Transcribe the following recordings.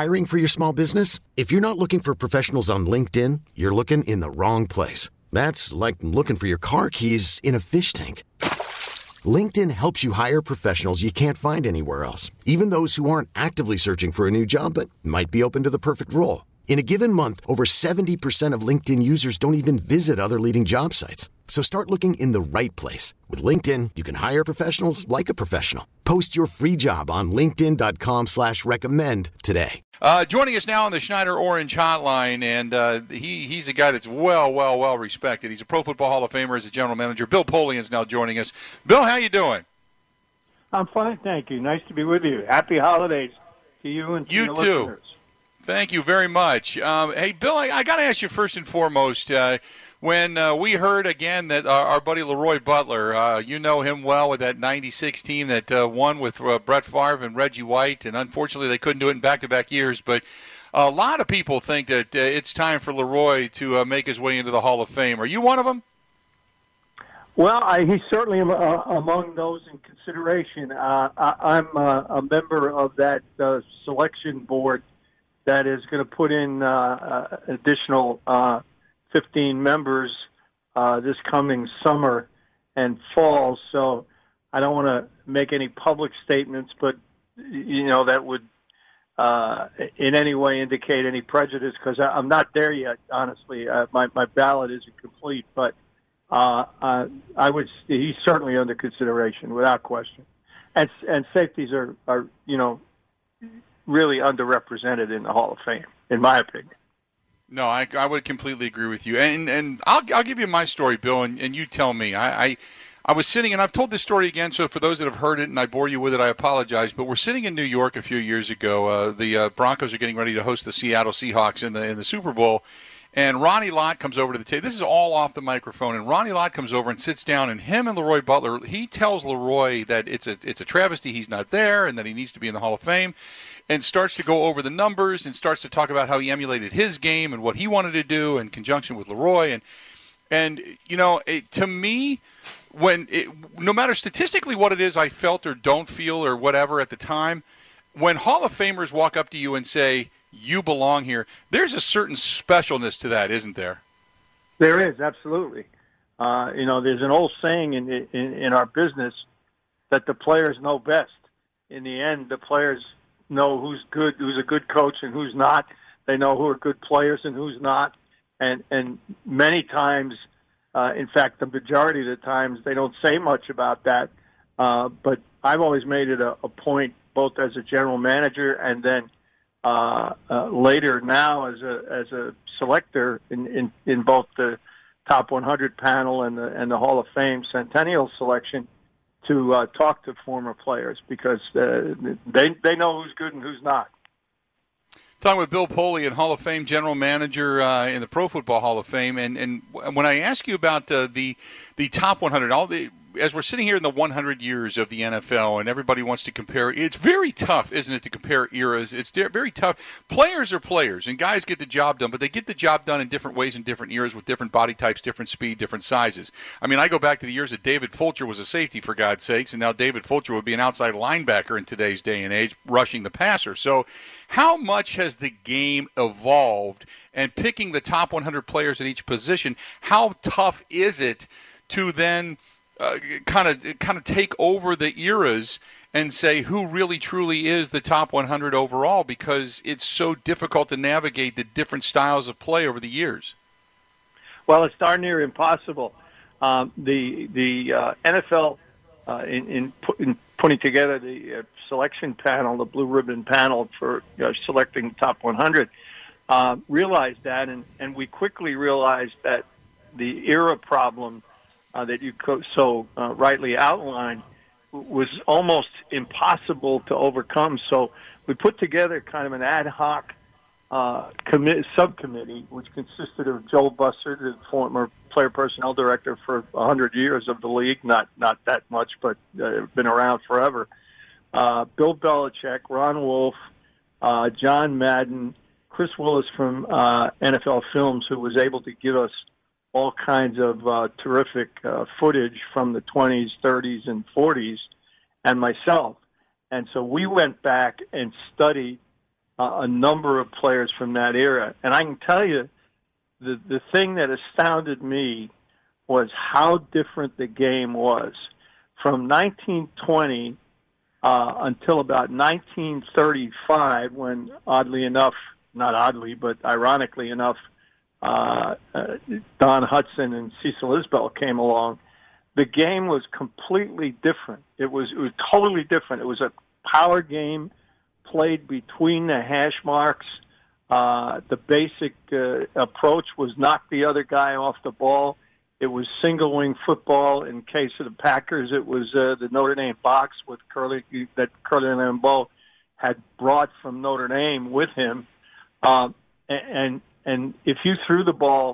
Hiring for your small business? If you're not looking for professionals on LinkedIn, you're looking in the wrong place. That's like looking for your car keys in a fish tank. LinkedIn helps you hire professionals you can't find anywhere else, even those who aren't actively searching for a new job but might be open to the perfect role. In a given month, over 70% of LinkedIn users don't even visit other leading job sites. So start looking in the right place. With LinkedIn, you can hire professionals like a professional. Post your free job on linkedin.com/recommend today. Joining us now on the Schneider Orange Hotline, and he's a guy that's well respected. He's a Pro Football Hall of Famer as a general manager. Bill Polian is now joining us. Bill, how you doing? I'm fine, thank you. Nice to be with you. Happy holidays to you and to your listeners. Thank you very much. Hey, Bill, I got to ask you first and foremost, when we heard again that our buddy Leroy Butler, you know him well with that 96 team that won with Brett Favre and Reggie White, and unfortunately they couldn't do it in back-to-back years, but a lot of people think that it's time for Leroy to make his way into the Hall of Fame. Are you one of them? Well, he's certainly among those in consideration. I'm a member of that selection board that is going to put in additional 15 members this coming summer and fall. So I don't want to make any public statements, but, that would in any way indicate any prejudice because I'm not there yet, honestly. My ballot isn't complete, but he's certainly under consideration without question. And safeties are really underrepresented in the Hall of Fame, in my opinion. No, I would completely agree with you. And I'll give you my story, Bill, and you tell me. I was sitting, and I've told this story again, so for those that have heard it and I bore you with it, I apologize. But we're sitting in New York a few years ago. The Broncos are getting ready to host the Seattle Seahawks in the Super Bowl. And Ronnie Lott comes over to the table. This is all off the microphone. And Ronnie Lott comes over and sits down, and him and Leroy Butler, he tells Leroy that it's a travesty he's not there and that he needs to be in the Hall of Fame, and starts to go over the numbers and starts to talk about how he emulated his game and what he wanted to do in conjunction with Leroy. And to me, no matter statistically what it is I felt or don't feel or whatever at the time, when Hall of Famers walk up to you and say, you belong here, there's a certain specialness to that, isn't there? There is, absolutely. There's an old saying in our business that the players know best. In the end, the players know who's a good coach and who's not. They know who are good players and who's not. And many times, in fact, the majority of the times, they don't say much about that. But I've always made it a point, both as a general manager and then later now as a selector in both the top 100 panel and the Hall of Fame Centennial selection, to talk to former players because they know who's good and who's not. Talking with Bill Polian, Hall of Fame general manager in the Pro Football Hall of Fame, and when I ask you about the top 100, as we're sitting here in the 100 years of the NFL and everybody wants to compare, it's very tough, isn't it, to compare eras? It's very tough. Players are players, and guys get the job done, but they get the job done in different ways in different eras with different body types, different speed, different sizes. I mean, I go back to the years that David Fulcher was a safety, for God's sakes, and now David Fulcher would be an outside linebacker in today's day and age, rushing the passer. So how much has the game evolved? And picking the top 100 players at each position, how tough is it to then kind of take over the eras and say who really truly is the top 100 overall, because it's so difficult to navigate the different styles of play over the years? Well, it's darn near impossible. The NFL in putting together the selection panel, the blue ribbon panel for selecting the top 100, realized that, and we quickly realized that the era problem that you so rightly outlined was almost impossible to overcome. So we put together kind of an ad hoc subcommittee, which consisted of Joel Bussard, the former player personnel director for 100 years of the league, not that much, but been around forever. Bill Belichick, Ron Wolf, John Madden, Chris Willis from NFL Films, who was able to give us all kinds of terrific footage from the 20s, 30s, and 40s, and myself. And so we went back and studied a number of players from that era. And I can tell you, the thing that astounded me was how different the game was. From 1920 until about 1935, when oddly enough, not oddly, but ironically enough, Don Hudson and Cecil Isbell came along, the game was completely different. It was totally different. It was a power game played between the hash marks. The basic approach was knock the other guy off the ball. It was single wing football. In case of the Packers, it was the Notre Dame box with Curly Lambeau had brought from Notre Dame with him. And if you threw the ball,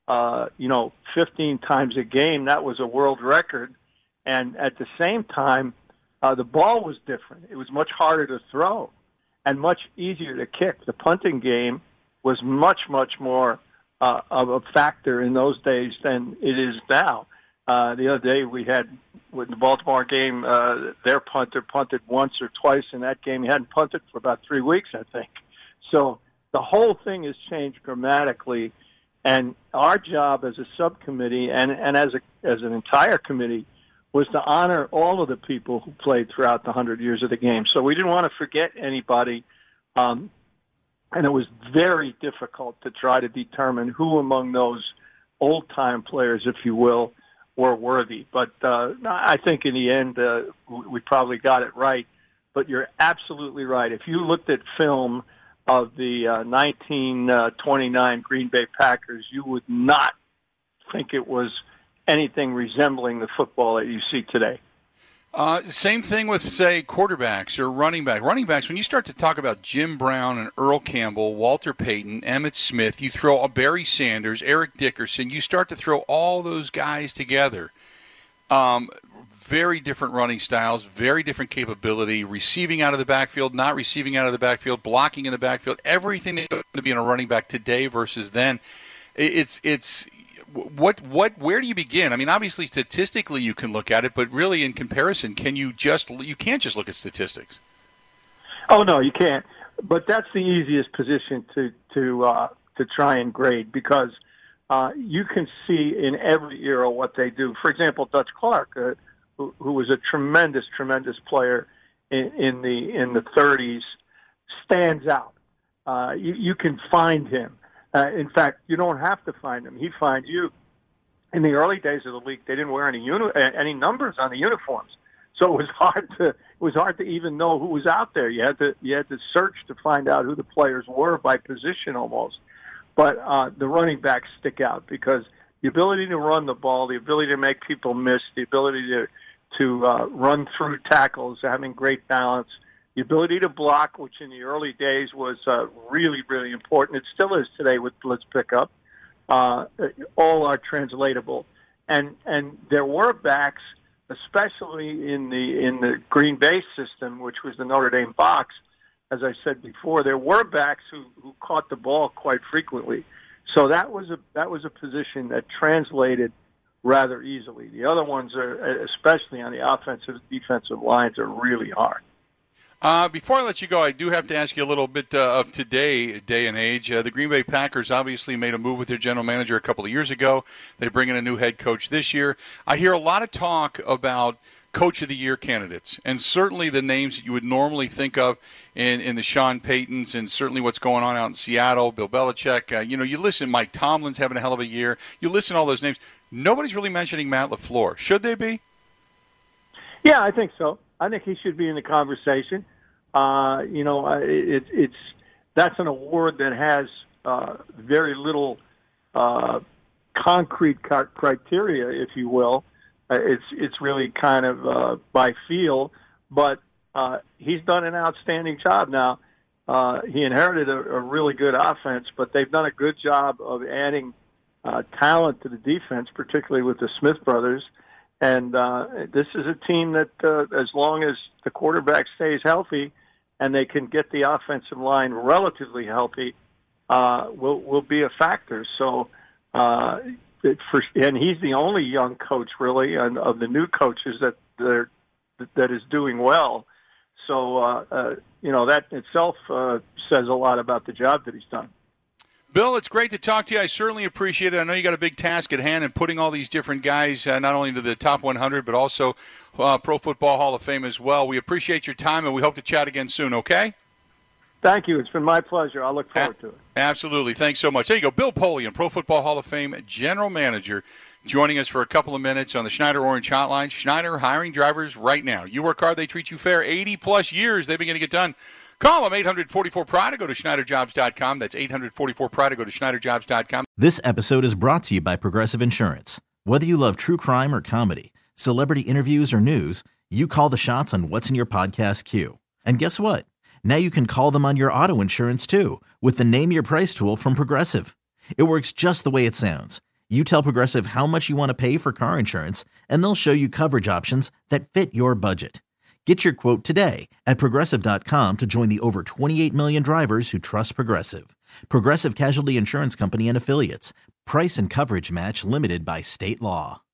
15 times a game, that was a world record. And at the same time, the ball was different. It was much harder to throw and much easier to kick. The punting game was much, much more of a factor in those days than it is now. The other day we had, with the Baltimore game, their punter punted once or twice in that game. He hadn't punted for about 3 weeks, I think. So the whole thing has changed dramatically, and our job as a subcommittee and as an entire committee was to honor all of the people who played throughout the 100 years of the game. So we didn't want to forget anybody, and it was very difficult to try to determine who among those old-time players, if you will, were worthy. But I think in the end we probably got it right. But you're absolutely right. If you looked at film of the 1929 Green Bay Packers, you would not think it was anything resembling the football that you see today. Same thing with, say, quarterbacks or running back. Running backs, when you start to talk about Jim Brown and Earl Campbell, Walter Payton, Emmitt Smith, you throw Barry Sanders, Eric Dickerson, you start to throw all those guys together. Very different running styles, very different capability, receiving out of the backfield, not receiving out of the backfield, blocking in the backfield, everything that's going to be in a running back today versus then. Where do you begin? I mean, obviously statistically you can look at it, but really in comparison, you can't just look at statistics. Oh no, you can't. But that's the easiest position to try and grade, because you can see in every era what they do. For example, Dutch Clark, who was a tremendous player in the 30s, stands out. You can find him. In fact, you don't have to find him. He finds you. In the early days of the league, they didn't wear any numbers on the uniforms, so it was hard to even know who was out there. You had to search to find out who the players were by position almost. But the running backs stick out because the ability to run the ball, the ability to make people miss, the ability to run through tackles, having great balance. The ability to block, which in the early days was really, really important. It still is today with blitz pickup. All are translatable. And there were backs, especially in the Green Bay system, which was the Notre Dame box. As I said before, there were backs who caught the ball quite frequently. So that was a position that translated rather easily. The other ones are, especially on the offensive, defensive lines, are really hard. Before I let you go, I do have to ask you a little bit of today, day and age. The Green Bay Packers obviously made a move with their general manager a couple of years ago. They bring in a new head coach this year. I hear a lot of talk about Coach of the Year candidates, and certainly the names that you would normally think of in the Sean Paytons, and certainly what's going on out in Seattle, Bill Belichick. You listen, Mike Tomlin's having a hell of a year. You listen to all those names. Nobody's really mentioning Matt LaFleur. Should they be? Yeah, I think so. I think he should be in the conversation. It's that's an award that has very little concrete criteria, if you will. It's really kind of by feel, but he's done an outstanding job. Now, he inherited a really good offense, but they've done a good job of adding talent to the defense, particularly with the Smith brothers. And this is a team that, as long as the quarterback stays healthy and they can get the offensive line relatively healthy, will be a factor. So, and he's the only young coach, really, of the new coaches that is doing well. So, that itself says a lot about the job that he's done. Bill, it's great to talk to you. I certainly appreciate it. I know you got a big task at hand in putting all these different guys not only into the top 100, but also Pro Football Hall of Fame as well. We appreciate your time, and we hope to chat again soon, okay? Thank you. It's been my pleasure. I look forward to it. Absolutely. Thanks so much. There you go. Bill Polian, Pro Football Hall of Fame General Manager, joining us for a couple of minutes on the Schneider Orange Hotline. Schneider hiring drivers right now. You work hard, they treat you fair. 80-plus years they've been getting it done. Call them 844-PRIDE. Go to SchneiderJobs.com. That's 844-PRIDE. Go to SchneiderJobs.com. This episode is brought to you by Progressive Insurance. Whether you love true crime or comedy, celebrity interviews or news, you call the shots on what's in your podcast queue. And guess what? Now you can call them on your auto insurance too with the Name Your Price tool from Progressive. It works just the way it sounds. You tell Progressive how much you want to pay for car insurance, and they'll show you coverage options that fit your budget. Get your quote today at Progressive.com to join the over 28 million drivers who trust Progressive. Progressive Casualty Insurance Company and Affiliates. Price and coverage match limited by state law.